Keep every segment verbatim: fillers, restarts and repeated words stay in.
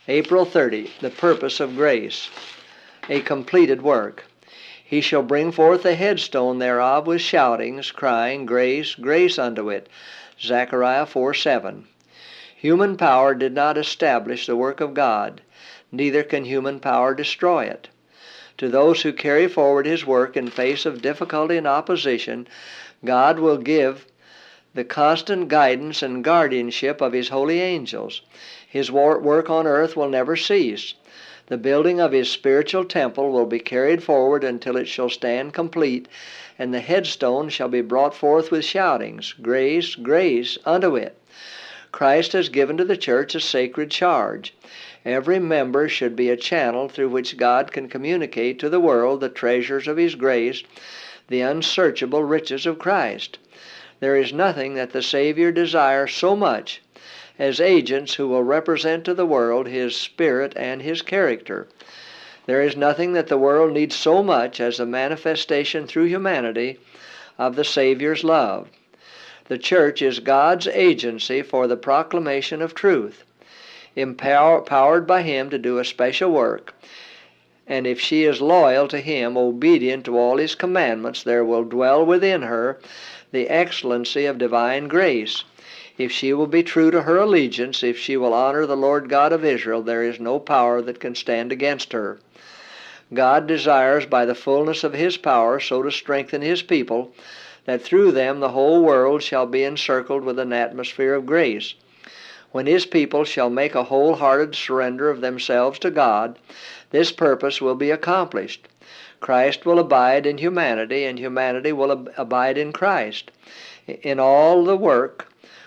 April thirtieth, the purpose of grace, a completed work. He shall bring forth the headstone thereof with shoutings, crying, Grace, grace unto it. Zechariah four seven. Human power did not establish the work of God, neither can human power destroy it. To those who carry forward His work in face of difficulty and opposition, God will give the constant guidance and guardianship of His holy angels. His work on earth will never cease. The building of His spiritual temple will be carried forward until it shall stand complete, and the headstone shall be brought forth with shoutings, Grace, grace unto it. Christ has given to the church a sacred charge. Every member should be a channel through which God can communicate to the world the treasures of His grace, the unsearchable riches of Christ. There is nothing that the Savior desires so much as agents who will represent to the world His Spirit and His character. There is nothing that the world needs so much as a manifestation through humanity of the Savior's love. The church is God's agency for the proclamation of truth, empowered by Him to do a special work, and if she is loyal to Him, obedient to all His commandments, there will dwell within her the excellency of divine grace. If she will be true to her allegiance, if she will honor the Lord God of Israel, there is no power that can stand against her. God desires by the fullness of His power so to strengthen His people that through them the whole world shall be encircled with an atmosphere of grace. When His people shall make a wholehearted surrender of themselves to God, this purpose will be accomplished. Christ will abide in humanity, and humanity will ab- abide in Christ. In all the work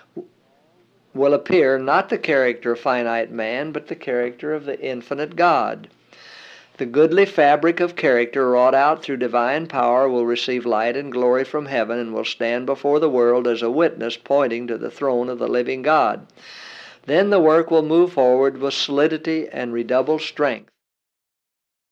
will appear not the character of finite man, but the character of the infinite God. The goodly fabric of character wrought out through divine power will receive light and glory from heaven and will stand before the world as a witness pointing to the throne of the living God. Then the work will move forward with solidity and redoubled strength.